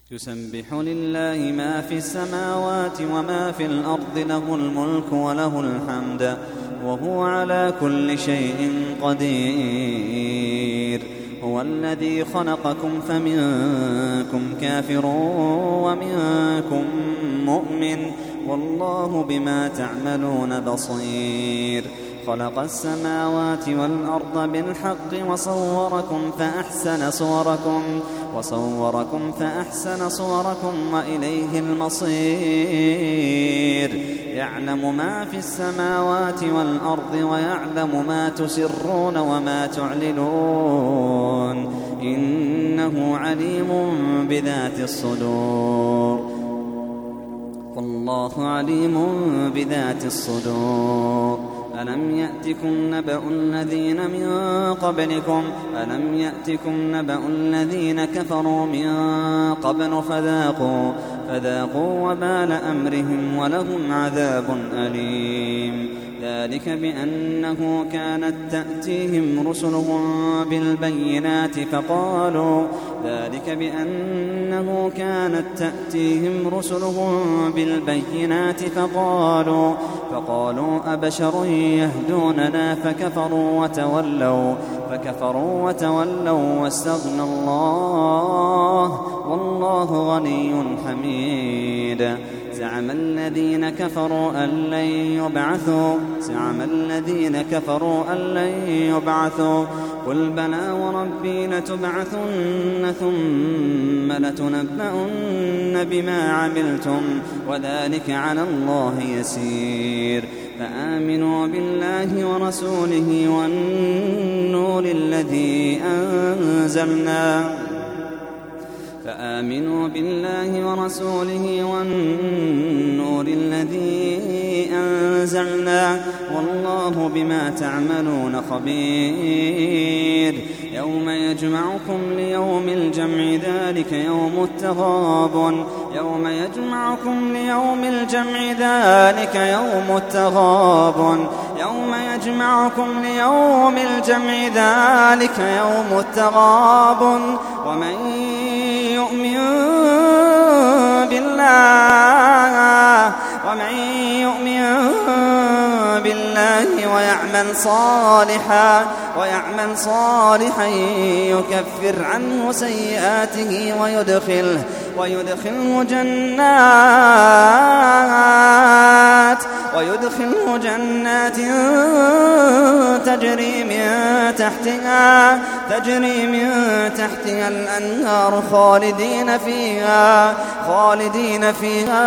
يسبح لله ما في السماوات وما في الأرض، له الملك وله الحمد وهو على كل شيء قدير. هو الذي خلقكم فمنكم كافر ومنكم مؤمن، والله بما تعملون بصير. خلق السماوات والأرض بالحق وصوركم فأحسن صوركم وإليه المصير. يعلم ما في السماوات والأرض ويعلم ما تسرون وما تعلنون، إنه عليم بذات الصدور، والله عليم بذات الصدور. ألم يأتكم نبأ الذين كفروا من قبل فذاقوا وبال أمرهم ولهم عذاب أليم. ذلك بأنه كانت تأتيهم رسلهم بالبينات فقالوا أبشر يهدوننا فكفروا وتولوا واستغنى الله والله غني حميد. زعم الذين كفروا أن لن يبعثوا قل بلى وربي لتبعثن ثم لتنبؤن بما عملتم وذلك على الله يسير. فآمنوا بالله ورسوله والنور الذي أنزلنا والله بما تعملون خبير. يوم يجمعكم ليوم الجمع ذلك يوم التغابن ومن يؤمن بالله ويعمل صالحا يكفر عنه سيئاته ويدخله جنات تجري من تحتها الأنهار خالدين فيها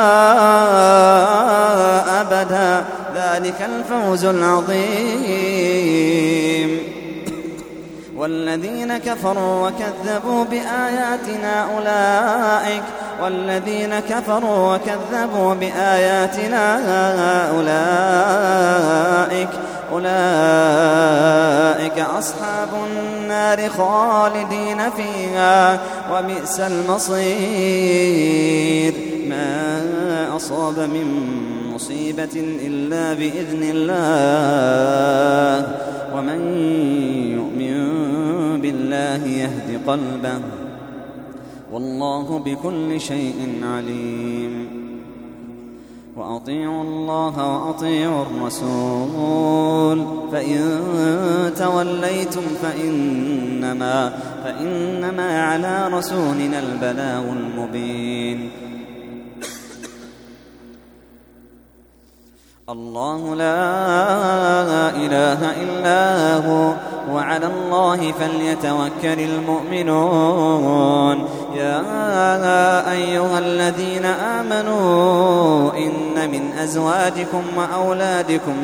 أبدا. ذلك الفوز العظيم. والذين كفروا وكذبوا بآياتنا أولئك أصحاب النار خالدين فيها وبئس المصير. ما أصاب من مصيبة إلا بإذن الله، ومن يؤمن بالله يهد قلبه، والله بكل شيء عليم. وأطيعوا الله وأطيعوا الرسول، فإن توليتم فإنما على رسولنا البلاغ المبين. الله لا إله إلا هو وعلى الله فليتوكل المؤمنون. يا أيها الذين آمنوا إن من أزواجكم وأولادكم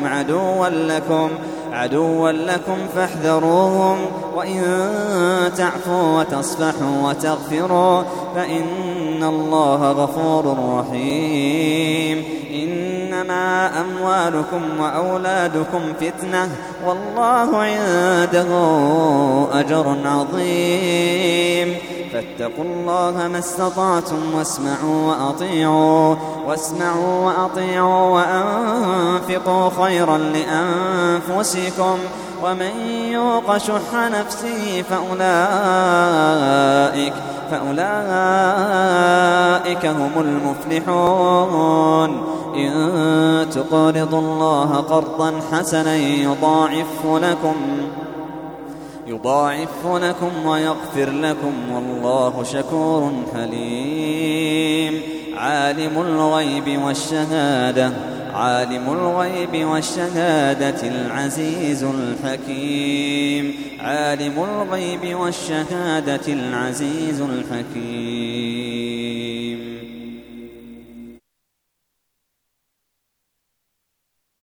عدوا لكم فاحذروهم، وإن تعفوا وتصفحوا وتغفروا فإن الله غفور رحيم. إنما أموالكم وأولادكم فتنة والله عنده أجر عظيم. فاتقوا الله ما استطعتم واسمعوا وأطيعوا وأنفقوا خيرا لأنفسكم، ومن يوق شح نفسه فأولئك هم المفلحون. إن تقرضوا الله قرضا حسنا يضاعف لكم ويغفر لكم والله شكور حليم. عالم الغيب والشهادة العزيز الحكيم.